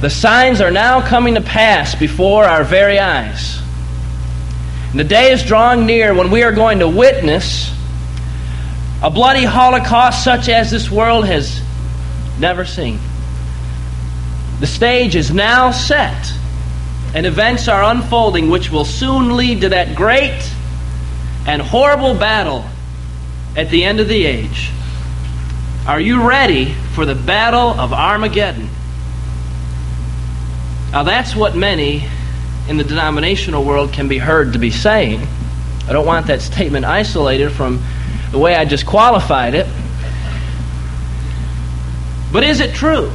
The signs are now coming to pass before our very eyes. And the day is drawing near when we are going to witness a bloody holocaust such as this world has never seen. The stage is now set, and events are unfolding which will soon lead to that great and horrible battle at the end of the age. Are you ready for the battle of Armageddon? Now that's what many in the denominational world can be heard to be saying. I don't want that statement isolated from the way I just qualified it. But is it true?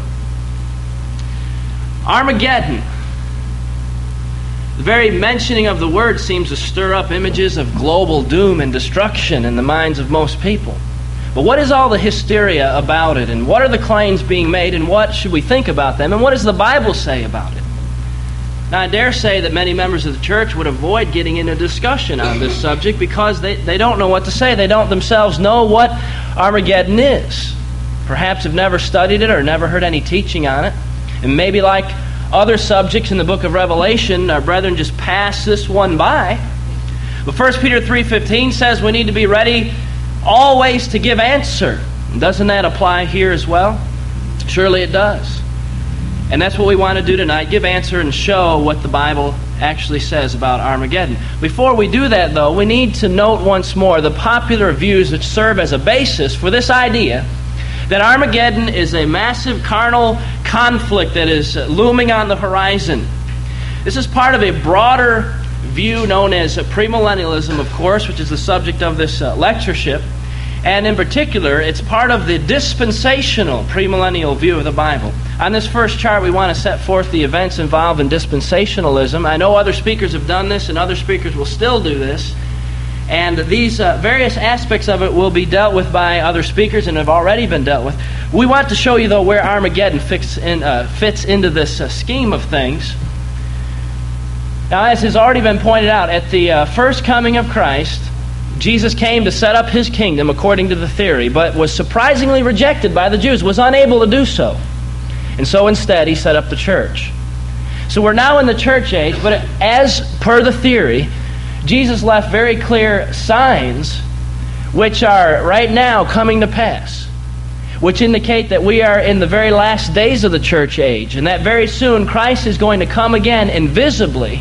Armageddon. The very mentioning of the word seems to stir up images of global doom and destruction in the minds of most people. But what is all the hysteria about it? And what are the claims being made? And what should we think about them? And what does the Bible say about it? Now, I dare say that many members of the church would avoid getting into discussion on this subject because they don't know what to say. They don't themselves know what Armageddon is. Perhaps have never studied it or never heard any teaching on it. And maybe like other subjects in the book of Revelation, our brethren just pass this one by. But 1 Peter 3:15 says we need to be ready always to give answer. Doesn't that apply here as well? Surely it does. And that's what we want to do tonight, give answer and show what the Bible actually says about Armageddon. Before we do that, though, we need to note once more the popular views which serve as a basis for this idea that Armageddon is a massive carnal conflict that is looming on the horizon. This is part of a broader view known as premillennialism, of course, which is the subject of this lectureship. And in particular, it's part of the dispensational premillennial view of the Bible. On this first chart, we want to set forth the events involved in dispensationalism. I know other speakers have done this, and other speakers will still do this. And these various aspects of it will be dealt with by other speakers and have already been dealt with. We want to show you, though, where Armageddon fits into this scheme of things. Now, as has already been pointed out, at the first coming of Christ, Jesus came to set up his kingdom according to the theory, but was surprisingly rejected by the Jews, was unable to do so. And so instead, he set up the church. So we're now in the church age, but as per the theory, Jesus left very clear signs which are right now coming to pass, which indicate that we are in the very last days of the church age, and that very soon Christ is going to come again invisibly,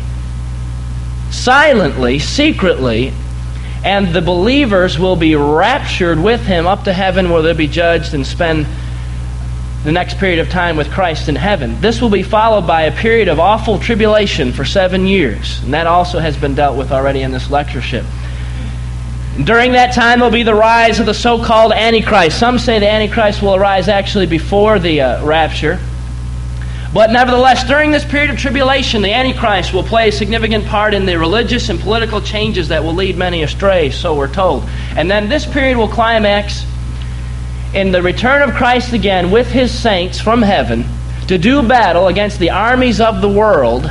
silently, secretly, and the believers will be raptured with him up to heaven, where they'll be judged and spend the next period of time with Christ in heaven. This will be followed by a period of awful tribulation for 7 years, and that also has been dealt with already in this lectureship. During that time, there'll be the rise of the so-called Antichrist. Some say the Antichrist will arise actually before the rapture. But nevertheless, during this period of tribulation, the Antichrist will play a significant part in the religious and political changes that will lead many astray, so we're told. And then this period will climax in the return of Christ again with his saints from heaven to do battle against the armies of the world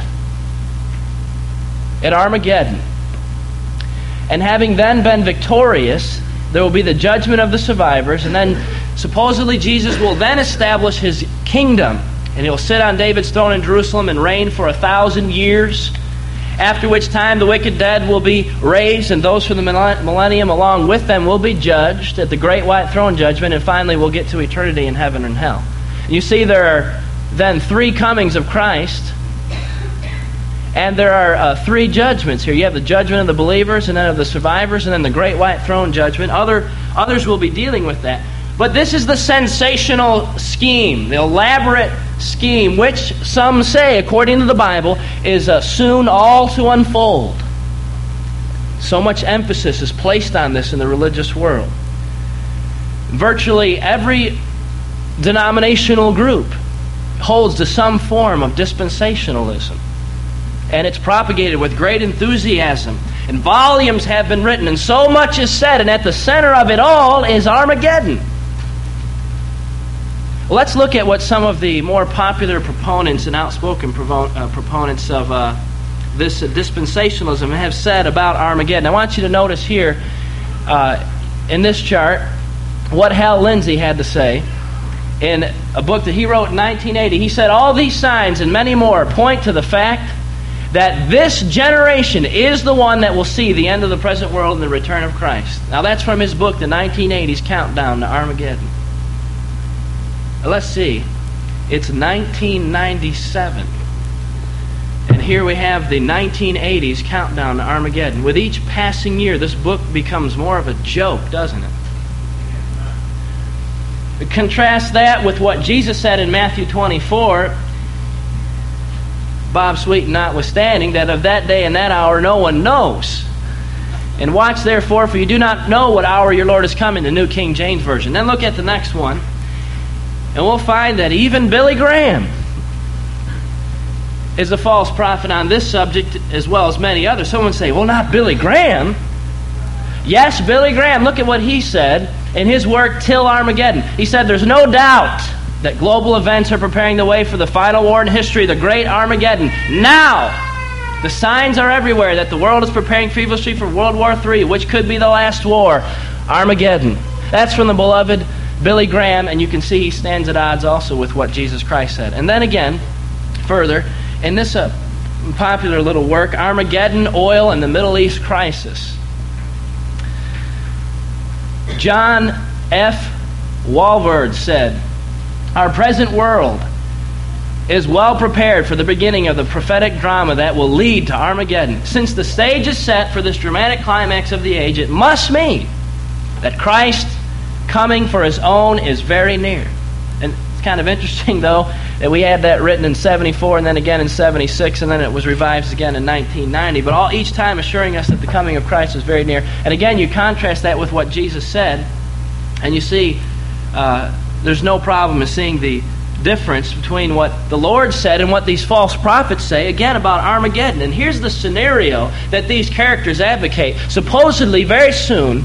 at Armageddon. And having then been victorious, there will be the judgment of the survivors, and then supposedly Jesus will then establish his kingdom. And he'll sit on David's throne in Jerusalem and reign for 1,000 years, after which time the wicked dead will be raised, and those from the millennium along with them will be judged at the great white throne judgment, and finally we'll get to eternity in heaven and hell. And you see, there are then 3 comings of Christ, and there are 3 judgments here. You have the judgment of the believers, and then of the survivors, and then the great white throne judgment. Others will be dealing with that. But this is the sensational scheme, the elaborate scheme, which some say, according to the Bible, is soon all to unfold. So much emphasis is placed on this in the religious world. Virtually every denominational group holds to some form of dispensationalism. And it's propagated with great enthusiasm. And volumes have been written, and so much is said, and at the center of it all is Armageddon. Let's look at what some of the more popular proponents and outspoken proponents of this dispensationalism have said about Armageddon. I want you to notice here in this chart what Hal Lindsey had to say. in a book that he wrote in 1980. He said, all these signs and many more point to the fact that this generation is the one that will see the end of the present world and the return of Christ. Now that's from his book, The 1980s Countdown to Armageddon. Now, let's see. It's 1997. And here we have the 1980s Countdown to Armageddon. With each passing year, this book becomes more of a joke, doesn't it? Contrast that with what Jesus said in Matthew 24, Bob Sweeten notwithstanding, that of that day and that hour no one knows. And watch therefore, for you do not know what hour your Lord is coming, the New King James Version. Then look at the next one, and we'll find that even Billy Graham is a false prophet on this subject as well as many others. Someone say, well, not Billy Graham. Yes, Billy Graham. Look at what he said in his work, Till Armageddon. He said, there's no doubt that global events are preparing the way for the final war in history, the great Armageddon. Now, the signs are everywhere that the world is preparing feverishly for World War III, which could be the last war, Armageddon. That's from the beloved Billy Graham, and you can see he stands at odds also with what Jesus Christ said. And then again, further, in this popular little work, Armageddon, Oil, and the Middle East Crisis, John F. Walvoord said, our present world is well prepared for the beginning of the prophetic drama that will lead to Armageddon. Since the stage is set for this dramatic climax of the age, it must mean that Christ coming for his own is very near. And it's kind of interesting, though, that we had that written in 74 and then again in 76, and then it was revised again in 1990. But each time assuring us that the coming of Christ is very near. And again, you contrast that with what Jesus said, and you see there's no problem in seeing the difference between what the Lord said and what these false prophets say, again, about Armageddon. And here's the scenario that these characters advocate. Supposedly, very soon,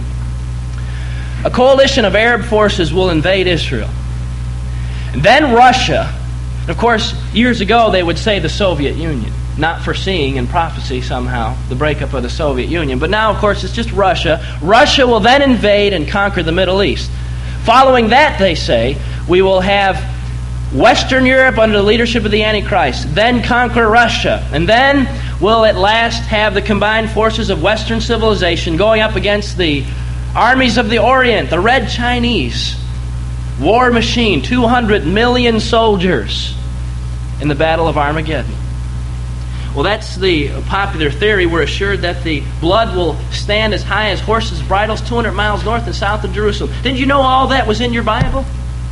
a coalition of Arab forces will invade Israel. And then Russia. Of course, years ago they would say the Soviet Union, not foreseeing in prophecy somehow the breakup of the Soviet Union. But now, of course, it's just Russia. Russia will then invade and conquer the Middle East. Following that, they say, we will have Western Europe under the leadership of the Antichrist, then conquer Russia, and then we'll at last have the combined forces of Western civilization going up against the armies of the Orient, the Red Chinese, war machine, 200 million soldiers in the Battle of Armageddon. Well, that's the popular theory. We're assured that the blood will stand as high as horses' bridles 200 miles north and south of Jerusalem. Didn't you know all that was in your Bible?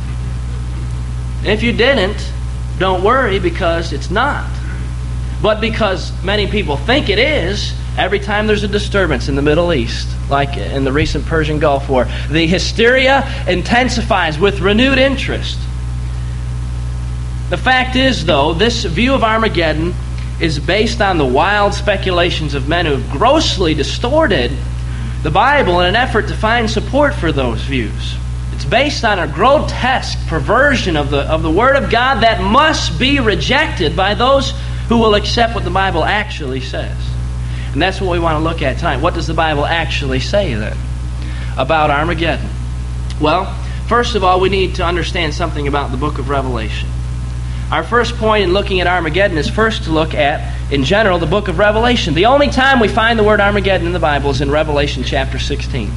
If you didn't, don't worry, because it's not. But because many people think it is, every time there's a disturbance in the Middle East, like in the recent Persian Gulf War, the hysteria intensifies with renewed interest. The fact is, though, this view of Armageddon is based on the wild speculations of men who have grossly distorted the Bible in an effort to find support for those views. It's based on a grotesque perversion of the Word of God that must be rejected by those who will accept what the Bible actually says. And that's what we want to look at tonight. What does the Bible actually say, then, about Armageddon? Well, first of all, we need to understand something about the book of Revelation. Our first point in looking at Armageddon is first to look at, in general, the book of Revelation. The only time we find the word Armageddon in the Bible is in Revelation chapter 16.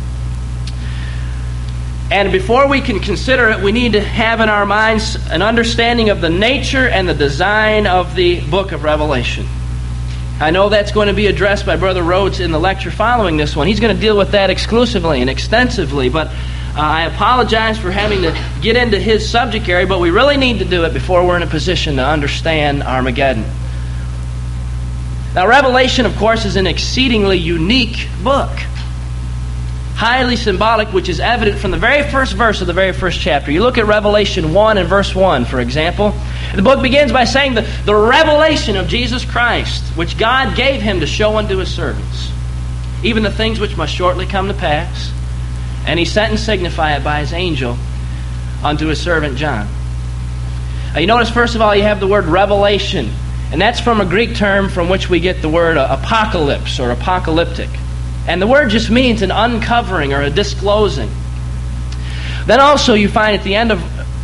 And before we can consider it, we need to have in our minds an understanding of the nature and the design of the book of Revelation. I know that's going to be addressed by Brother Rhodes in the lecture following this one. He's going to deal with that exclusively and extensively, but I apologize for having to get into his subject area, but we really need to do it before we're in a position to understand Armageddon. Now, Revelation, of course, is an exceedingly unique book. Highly symbolic, which is evident from the very first verse of the very first chapter. You look at Revelation 1 and verse 1, for example. The book begins by saying the revelation of Jesus Christ, which God gave him to show unto his servants, even the things which must shortly come to pass. And he sent and signified it by his angel unto his servant John. Now, you notice, first of all, you have the word revelation. And that's from a Greek term from which we get the word apocalypse or apocalyptic. And the word just means an uncovering or a disclosing. Then also you find at the end of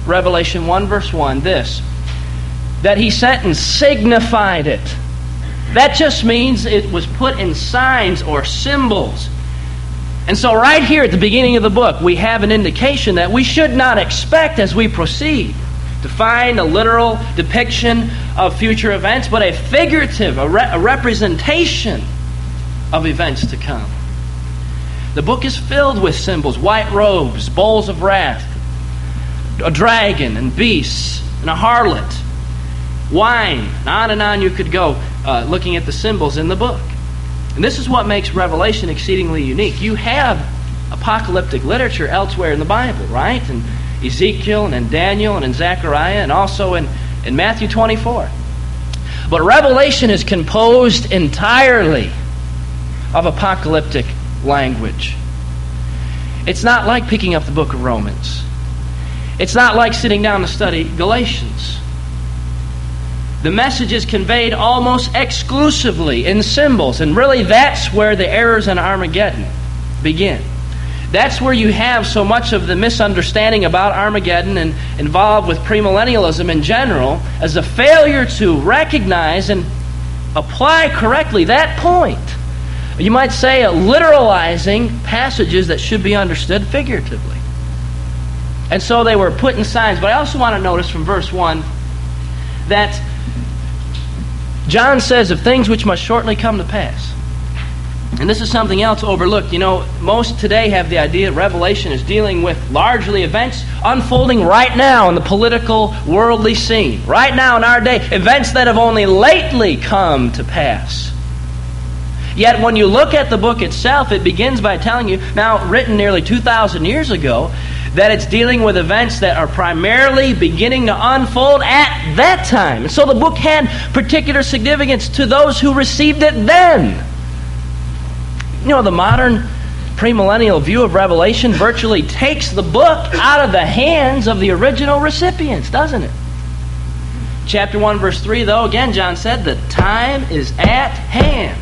Revelation 1 verse 1 this, that He sent and signified it. That just means it was put in signs or symbols. And so right here at the beginning of the book, we have an indication that we should not expect as we proceed to find a literal depiction of future events, but a figurative, a representation of events to come. The book is filled with symbols: white robes, bowls of wrath, a dragon and beasts, and a harlot, wine, and on you could go looking at the symbols in the book. And this is what makes Revelation exceedingly unique. You have apocalyptic literature elsewhere in the Bible, right? In Ezekiel and in Daniel and in Zechariah and also in Matthew 24. But Revelation is composed entirely of apocalyptic language. It's not like picking up the book of Romans. It's not like sitting down to study Galatians. The message is conveyed almost exclusively in symbols, and really that's where the errors in Armageddon begin. That's where you have so much of the misunderstanding about Armageddon and involved with premillennialism in general, as a failure to recognize and apply correctly that point. You might say literalizing passages that should be understood figuratively. And so they were put in signs. But I also want to notice from verse 1 that John says of things which must shortly come to pass. And this is something else overlooked. You know, most today have the idea that Revelation is dealing with largely events unfolding right now in the political, worldly scene. Right now in our day, events that have only lately come to pass. Yet when you look at the book itself, it begins by telling you, now written nearly 2,000 years ago, that it's dealing with events that are primarily beginning to unfold at that time. And so the book had particular significance to those who received it then. You know, the modern premillennial view of Revelation virtually takes the book out of the hands of the original recipients, doesn't it? Chapter 1, verse 3, though, again, John said, the time is at hand.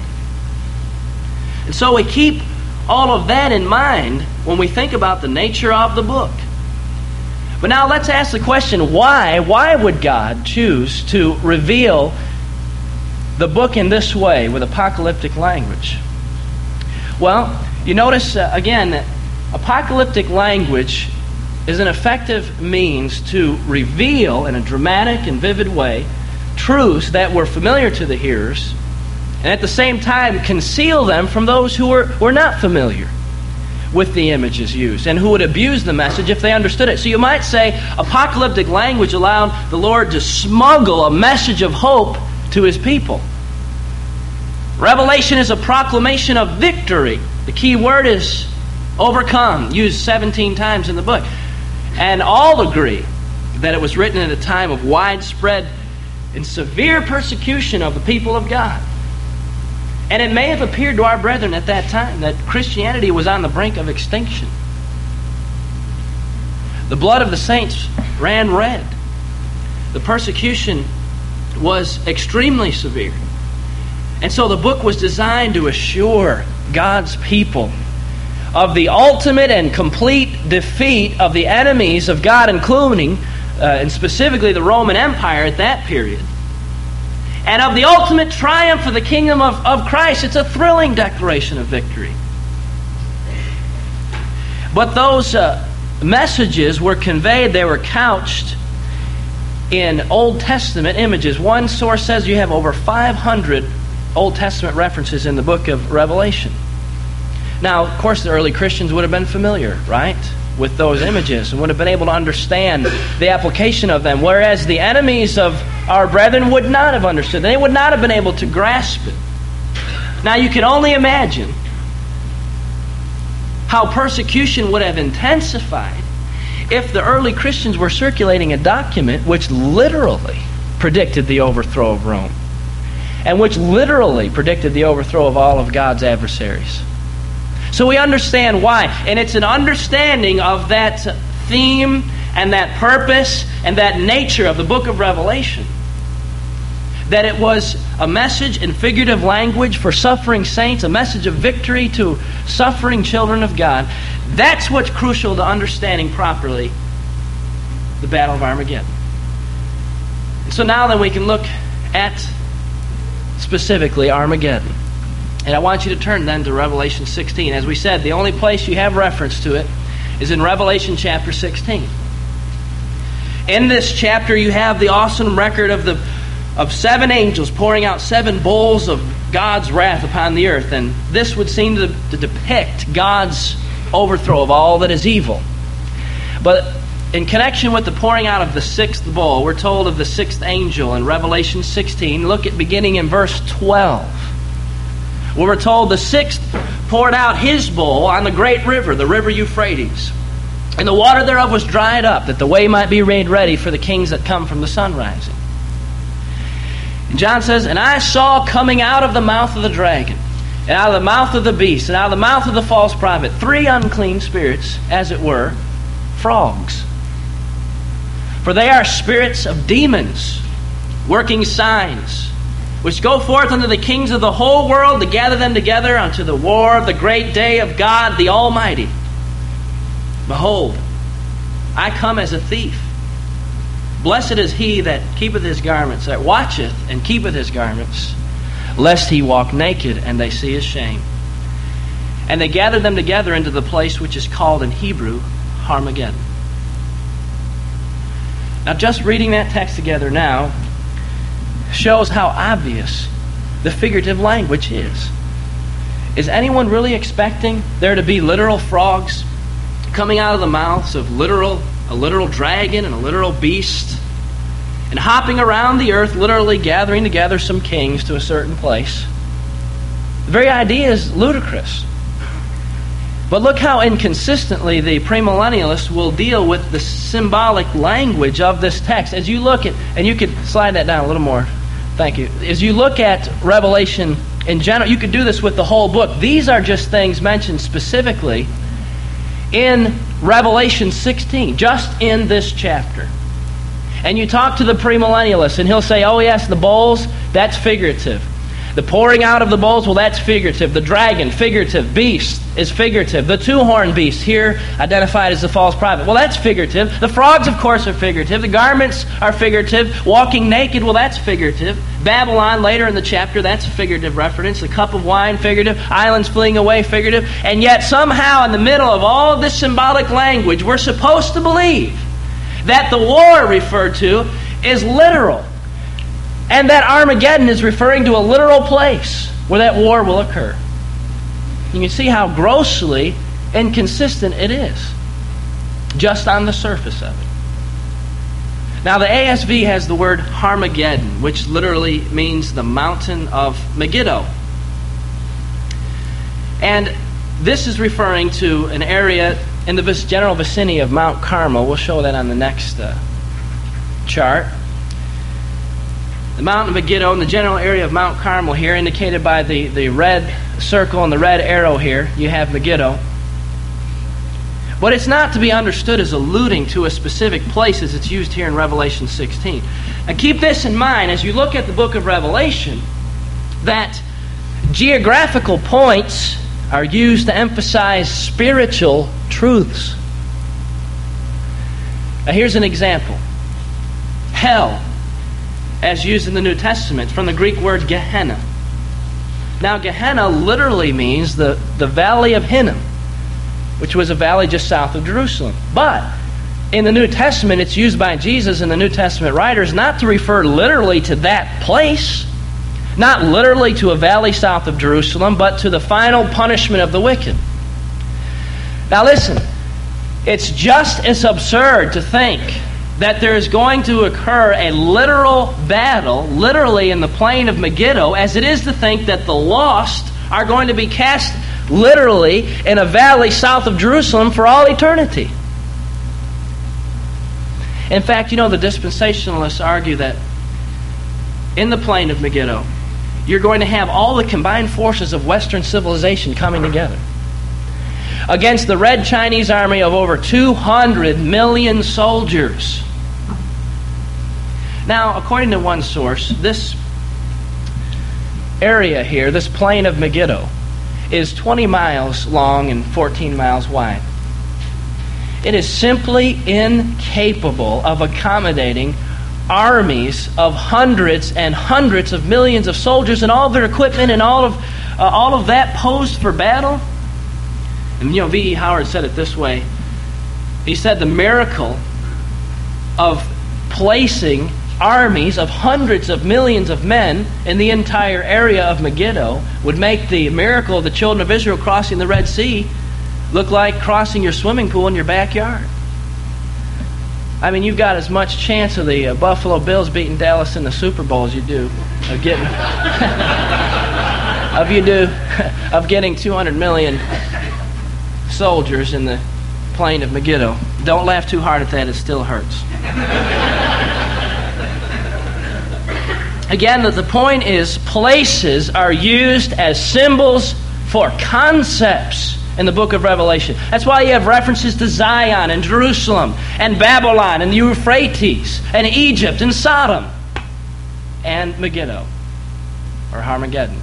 And so we keep all of that in mind when we think about the nature of the book. But now let's ask the question, why? Why would God choose to reveal the book in this way with apocalyptic language? Well, you notice again that apocalyptic language is an effective means to reveal in a dramatic and vivid way truths that were familiar to the hearers, and at the same time conceal them from those who were not familiar with the images used and who would abuse the message if they understood it. So you might say apocalyptic language allowed the Lord to smuggle a message of hope to His people. Revelation is a proclamation of victory. The key word is overcome, used 17 times in the book. And all agree that it was written at a time of widespread and severe persecution of the people of God. And it may have appeared to our brethren at that time that Christianity was on the brink of extinction. The blood of the saints ran red. The persecution was extremely severe. And so the book was designed to assure God's people of the ultimate and complete defeat of the enemies of God, including, and specifically the Roman Empire at that period, and of the ultimate triumph of the kingdom of Christ. It's a thrilling declaration of victory. But those messages were conveyed, they were couched in Old Testament images. One source says you have over 500 Old Testament references in the book of Revelation. Now, of course, the early Christians would have been familiar, right, with those images and would have been able to understand the application of them, whereas the enemies of our brethren would not have understood. They would not have been able to grasp it. Now, you can only imagine how persecution would have intensified if the early Christians were circulating a document which literally predicted the overthrow of Rome and which literally predicted the overthrow of all of God's adversaries. So we understand why. And it's an understanding of that theme and that purpose and that nature of the book of Revelation, that it was a message in figurative language for suffering saints, a message of victory to suffering children of God. That's what's crucial to understanding properly the Battle of Armageddon. And so now then we can look at specifically Armageddon. And I want you to turn then to Revelation 16. As we said, the only place you have reference to it is in Revelation chapter 16. In this chapter you have the awesome record of 7 angels pouring out 7 bowls of God's wrath upon the earth. And this would seem to depict God's overthrow of all that is evil. But in connection with the pouring out of the 6th bowl, we're told of the 6th angel in Revelation 16. Look at beginning in verse 12. Where we're told the 6th poured out his bowl on the great river, the river Euphrates. And the water thereof was dried up, that the way might be made ready for the kings that come from the sun rising. And John says, and I saw coming out of the mouth of the dragon, and out of the mouth of the beast, and out of the mouth of the false prophet, 3 unclean spirits, as it were, frogs. For they are spirits of demons, working signs, which go forth unto the kings of the whole world to gather them together unto the war of the great day of God the Almighty. Behold, I come as a thief. Blessed is he that keepeth his garments, that watcheth and keepeth his garments, lest he walk naked and they see his shame. And they gathered them together into the place which is called in Hebrew Armageddon. Now just reading that text together now shows how obvious the figurative language is. Is anyone really expecting there to be literal frogs coming out of the mouths of a literal dragon and a literal beast, and hopping around the earth, literally gathering together some kings to a certain place? The very idea is ludicrous. But look how inconsistently the premillennialists will deal with the symbolic language of this text. As you look at, and you could slide that down a little more. Thank you. As you look at Revelation in general, you could do this with the whole book. These are just things mentioned specifically in Revelation 16, just in this chapter. And you talk to the premillennialist, and he'll say, oh yes, the bowls, that's figurative. The pouring out of the bowls, well, that's figurative. The dragon, figurative. Beast is figurative. The 2-horned beast, here identified as the false prophet, well, that's figurative. The frogs, of course, are figurative. The garments are figurative. Walking naked, well, that's figurative. Babylon, later in the chapter, that's a figurative reference. The cup of wine, figurative. Islands fleeing away, figurative. And yet, somehow, in the middle of all of this symbolic language, we're supposed to believe that the war referred to is literal. And that Armageddon is referring to a literal place where that war will occur. You can see how grossly inconsistent it is, just on the surface of it. Now the ASV has the word Armageddon, which literally means the mountain of Megiddo. And this is referring to an area in the general vicinity of Mount Carmel. We'll show that on the next chart. The mountain of Megiddo and the general area of Mount Carmel here, indicated by the red circle and the red arrow here, you have Megiddo. But it's not to be understood as alluding to a specific place as it's used here in Revelation 16. Now keep this in mind as you look at the book of Revelation, that geographical points are used to emphasize spiritual truths. Now here's an example. Hell, as used in the New Testament, from the Greek word Gehenna. Now Gehenna literally means the valley of Hinnom, which was a valley just south of Jerusalem. But in the New Testament, it's used by Jesus and the New Testament writers not to refer literally to that place, not literally to a valley south of Jerusalem, but to the final punishment of the wicked. Now listen, it's just as absurd to think that there is going to occur a literal battle, literally in the plain of Megiddo, as it is to think that the lost are going to be cast literally in a valley south of Jerusalem for all eternity. In fact, the dispensationalists argue that in the plain of Megiddo, you're going to have all the combined forces of Western civilization coming together against the Red Chinese army of over 200 million soldiers. Now, according to one source, this area here, this plain of Megiddo, is 20 miles long and 14 miles wide. It is simply incapable of accommodating armies of hundreds and hundreds of millions of soldiers and all their equipment and all of that posed for battle. And V.E. Howard said it this way. He said the miracle of placing armies of hundreds of millions of men in the entire area of Megiddo would make the miracle of the children of Israel crossing the Red Sea look like crossing your swimming pool in your backyard. I mean, you've got as much chance of the Buffalo Bills beating Dallas in the Super Bowl as you do of getting of getting 200 million soldiers in the plain of Megiddo. Don't laugh too hard at that; it still hurts. Again, the point is, places are used as symbols for concepts in the book of Revelation. That's why you have references to Zion and Jerusalem and Babylon and the Euphrates and Egypt and Sodom and Megiddo or Armageddon.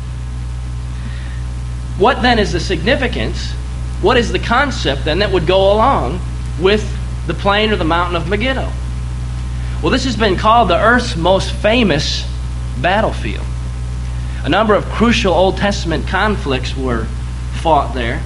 What then is the significance? What is the concept then that would go along with the plain or the mountain of Megiddo? Well, this has been called the earth's most famous battlefield. A number of crucial Old Testament conflicts were fought there.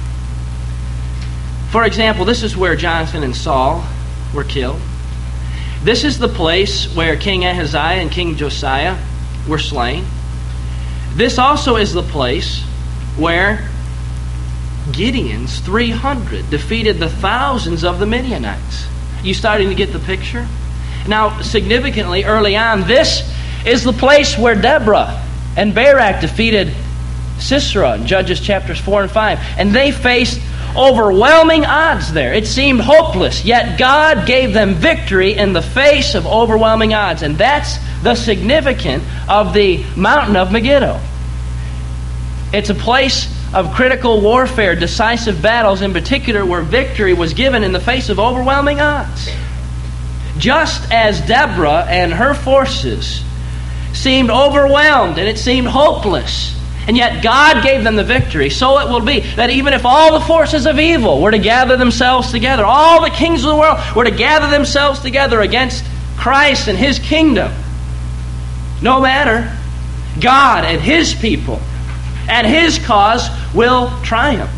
For example, this is where Jonathan and Saul were killed. This is the place where King Ahaziah and King Josiah were slain. This also is the place where Gideon's 300 defeated the thousands of the Midianites. You starting to get the picture? Now, significantly, early on, this is the place where Deborah and Barak defeated Sisera in Judges chapters 4 and 5. And they faced overwhelming odds there. It seemed hopeless, yet God gave them victory in the face of overwhelming odds. And that's the significance of the mountain of Megiddo. It's a place of critical warfare, decisive battles in particular, where victory was given in the face of overwhelming odds. Just as Deborah and her forces seemed overwhelmed and it seemed hopeless, and yet God gave them the victory, so it will be that even if all the forces of evil were to gather themselves together, all the kings of the world were to gather themselves together against Christ and His kingdom, no matter, God and His people and His cause will triumph.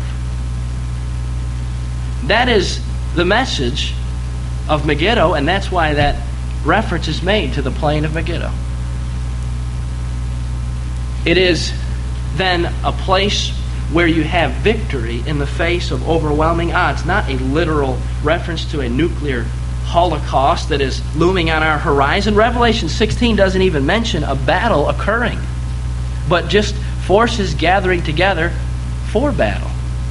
That is the message of Megiddo, and that's why that reference is made to the plain of Megiddo. It is then a place where you have victory in the face of overwhelming odds, not a literal reference to a nuclear holocaust that is looming on our horizon. Revelation 16 doesn't even mention a battle occurring, but just forces gathering together for battle.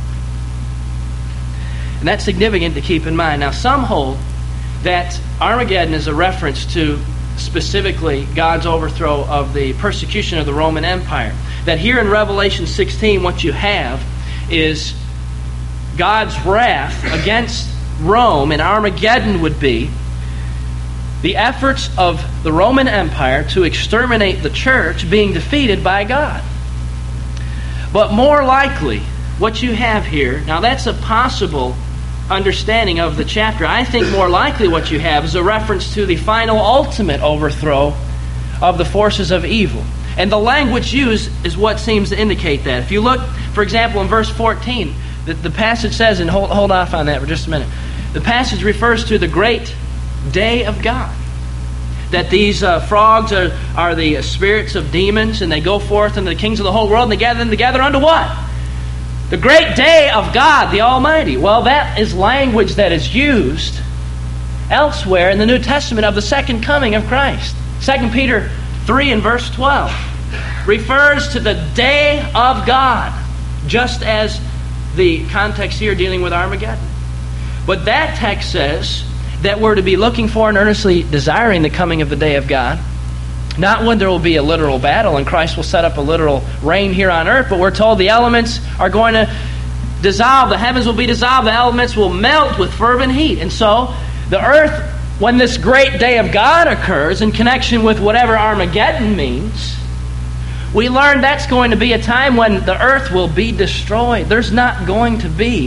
And that's significant to keep in mind. Now, some hold that Armageddon is a reference to specifically God's overthrow of the persecution of the Roman Empire. That here in Revelation 16, what you have is God's wrath against Rome, and Armageddon would be the efforts of the Roman Empire to exterminate the church being defeated by God. But more likely, what you have here, now that's a possible understanding of the chapter. I think more likely what you have is a reference to the final ultimate overthrow of the forces of evil. And the language used is what seems to indicate that. If you look, for example, in verse 14, the passage says, and hold off on that for just a minute, the passage refers to the great day of God. That these frogs are the spirits of demons, and they go forth into the kings of the whole world, and they gather them together unto what? The great day of God, the Almighty. Well, that is language that is used elsewhere in the New Testament of the second coming of Christ. 2 Peter 3 and verse 12 refers to the day of God, just as the context here dealing with Armageddon. But that text says that we're to be looking for and earnestly desiring the coming of the day of God. Not when there will be a literal battle and Christ will set up a literal reign here on earth, but we're told the elements are going to dissolve. The heavens will be dissolved. The elements will melt with fervent heat. And so the earth, when this great day of God occurs in connection with whatever Armageddon means, we learn that's going to be a time when the earth will be destroyed. There's not going to be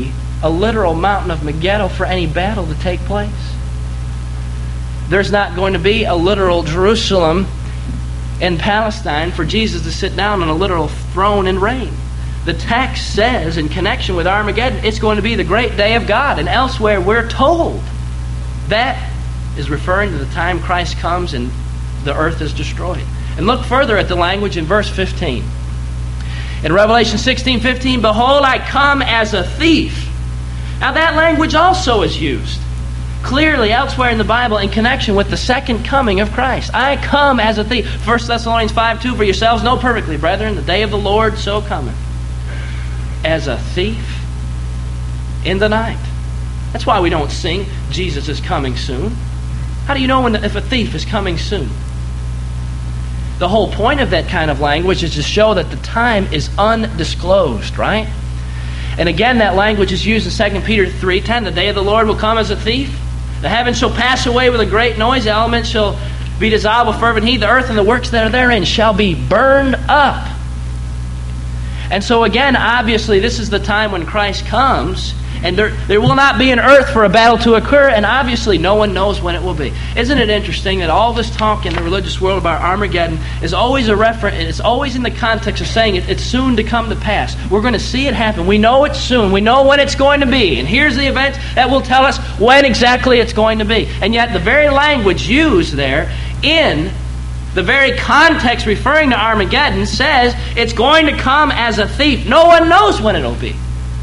a literal mountain of Megiddo for any battle to take place. There's not going to be a literal Jerusalem in Palestine for Jesus to sit down on a literal throne and reign. The text says, in connection with Armageddon, it's going to be the great day of God. And elsewhere, we're told that is referring to the time Christ comes and the earth is destroyed. And look further at the language in verse 15. In Revelation 16:15, behold, I come as a thief. Now that language also is used clearly elsewhere in the Bible in connection with the second coming of Christ. I come as a thief. 1 Thessalonians 5:2, for yourselves know perfectly, brethren, the day of the Lord so cometh, as a thief in the night. That's why we don't sing, Jesus is coming soon. How do you know if a thief is coming soon? The whole point of that kind of language is to show that the time is undisclosed, right? And again, that language is used in 2 Peter 3:10. The day of the Lord will come as a thief. The heavens shall pass away with a great noise. The elements shall be dissolved with fervent heat. The earth and the works that are therein shall be burned up. And so again, obviously, this is the time when Christ comes, and there will not be an earth for a battle to occur, and obviously no one knows when it will be. Isn't it interesting that all this talk in the religious world about Armageddon is always a reference, and it's always in the context of saying it's soon to come to pass. We're going to see it happen. We know it's soon. We know when it's going to be. And here's the event that will tell us when exactly it's going to be. And yet the very language used there in the very context referring to Armageddon says it's going to come as a thief. No one knows when it'll be.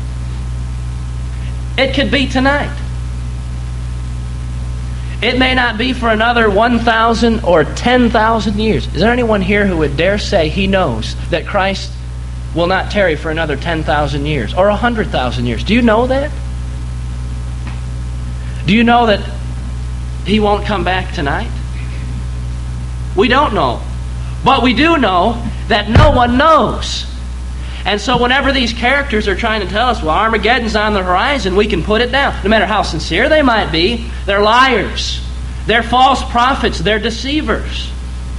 It could be tonight. It may not be for another 1,000 or 10,000 years. Is there anyone here who would dare say he knows that Christ will not tarry for another 10,000 years or 100,000 years? Do you know that? Do you know that he won't come back tonight? We don't know. But we do know that no one knows. And so whenever these characters are trying to tell us, well, Armageddon's on the horizon, we can put it down. No matter how sincere they might be, they're liars. They're false prophets. They're deceivers.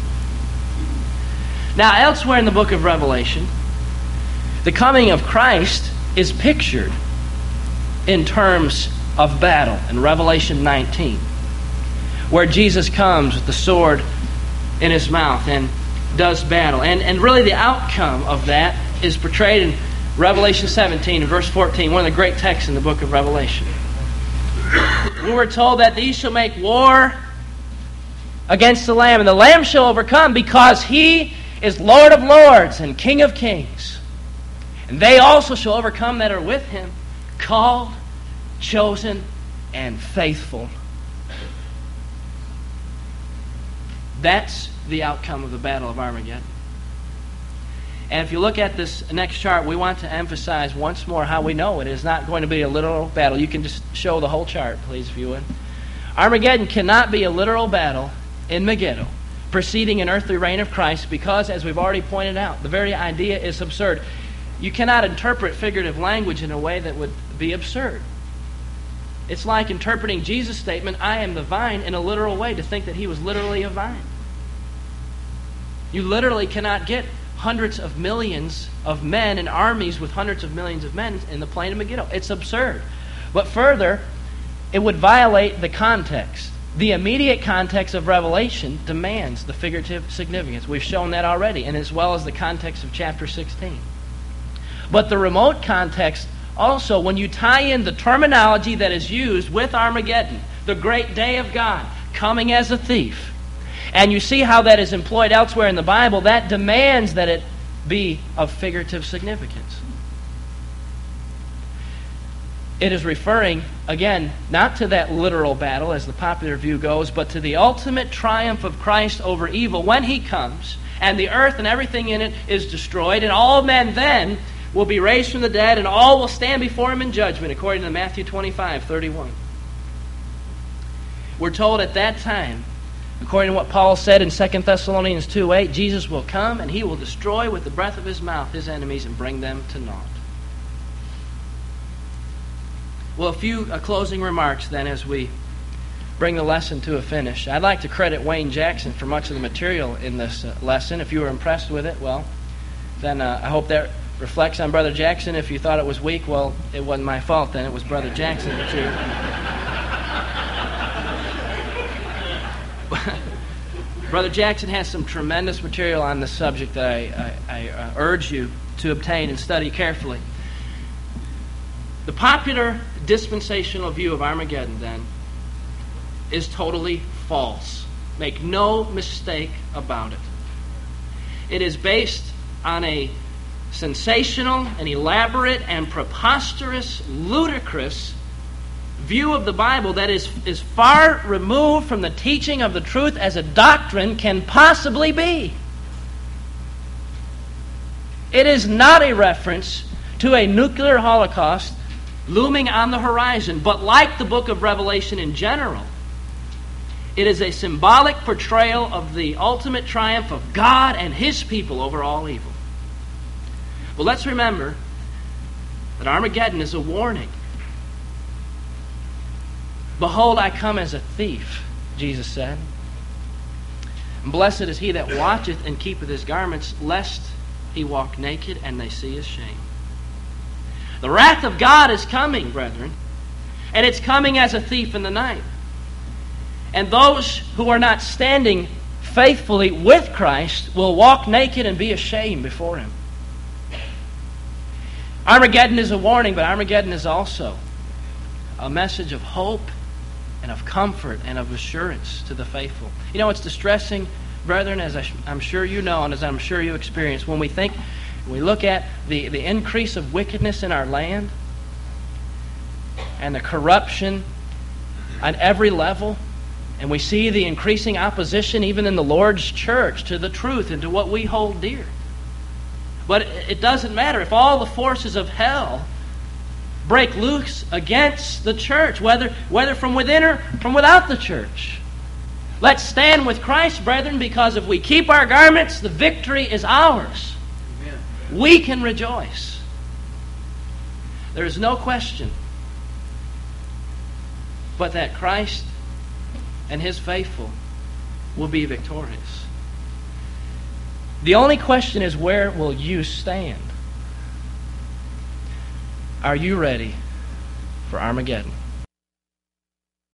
Now, elsewhere in the book of Revelation, the coming of Christ is pictured in terms of battle in Revelation 19, where Jesus comes with the sword in his mouth and does battle. And really the outcome of that is portrayed in Revelation 17 and verse 14, one of the great texts in the book of Revelation. We were told that these shall make war against the Lamb, and the Lamb shall overcome, because he is Lord of lords and King of kings. And they also shall overcome that are with him, called, chosen, and faithful. That's the outcome of the Battle of Armageddon. And if you look at this next chart, we want to emphasize once more how we know it is not going to be a literal battle. You can just show the whole chart, please, if you would. Armageddon cannot be a literal battle in Megiddo, preceding an earthly reign of Christ, because, as we've already pointed out, the very idea is absurd. You cannot interpret figurative language in a way that would be absurd. It's like interpreting Jesus' statement, I am the vine, in a literal way, to think that he was literally a vine. You literally cannot get hundreds of millions of men and armies with hundreds of millions of men in the plain of Megiddo. It's absurd. But further, it would violate the context. The immediate context of Revelation demands the figurative significance. We've shown that already, and as well as the context of chapter 16. But the remote context also, when you tie in the terminology that is used with Armageddon, the great day of God, coming as a thief, and you see how that is employed elsewhere in the Bible, that demands that it be of figurative significance. It is referring, again, not to that literal battle as the popular view goes, but to the ultimate triumph of Christ over evil when he comes, and the earth and everything in it is destroyed, and all men then will be raised from the dead, and all will stand before him in judgment, according to Matthew 25:31. We're told at that time, according to what Paul said in 2 Thessalonians 2:8, Jesus will come and he will destroy with the breath of his mouth his enemies and bring them to naught. Well, a few closing remarks then as we bring the lesson to a finish. I'd like to credit Wayne Jackson for much of the material in this lesson. If you were impressed with it, well, then I hope that reflects on Brother Jackson. If you thought it was weak, well, it wasn't my fault then. It was Brother Jackson. Brother Jackson has some tremendous material on this subject that I urge you to obtain and study carefully. The popular dispensational view of Armageddon, then, is totally false. Make no mistake about it. It is based on a sensational and elaborate and preposterous, ludicrous view of the Bible that is far removed from the teaching of the truth as a doctrine can possibly be. It is not a reference to a nuclear holocaust looming on the horizon, but like the book of Revelation in general, it is a symbolic portrayal of the ultimate triumph of God and His people over all evil. But let's remember that Armageddon is a warning. Behold, I come as a thief, Jesus said. And blessed is he that watcheth and keepeth his garments, lest he walk naked and they see his shame. The wrath of God is coming, brethren, and it's coming as a thief in the night. And those who are not standing faithfully with Christ will walk naked and be ashamed before Him. Armageddon is a warning, but Armageddon is also a message of hope and of comfort and of assurance to the faithful. You know, it's distressing, brethren, as I'm sure you know and as I'm sure you experience, when we look at the increase of wickedness in our land and the corruption on every level, and we see the increasing opposition even in the Lord's church to the truth and to what we hold dear. But it doesn't matter if all the forces of hell break loose against the church, whether from within or from without the church. Let's stand with Christ, brethren, because if we keep our garments, the victory is ours. Amen. We can rejoice. There is no question but that Christ and His faithful will be victorious. The only question is, where will you stand? Are you ready for Armageddon?